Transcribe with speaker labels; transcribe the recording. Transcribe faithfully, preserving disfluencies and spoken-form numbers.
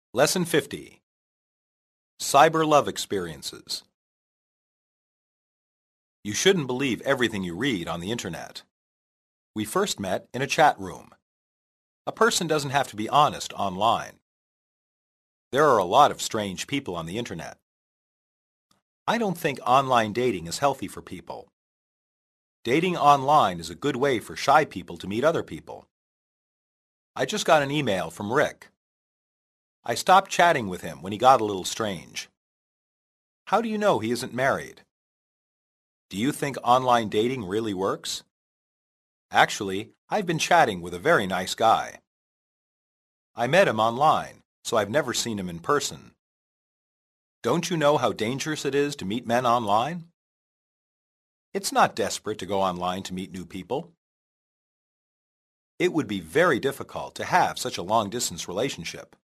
Speaker 1: Lesson fifty. Cyber Love Experiences. You shouldn't believe everything you read on the Internet. We first met in a chat room. A person doesn't have to be honest online. There are a lot of strange people on the Internet. I don't think online dating is healthy for people. Dating online is a good way for shy people to meet other people. I just got an email from Rick. I stopped chatting with him when he got a little strange. How do you know he isn't married? Do you think online dating really works? Actually, I've been chatting with a very nice guy. I met him online, so I've never seen him in person. Don't you know how dangerous it is to meet men online? It's not desperate to go online to meet new people. It would be very difficult to have such a long-distance relationship.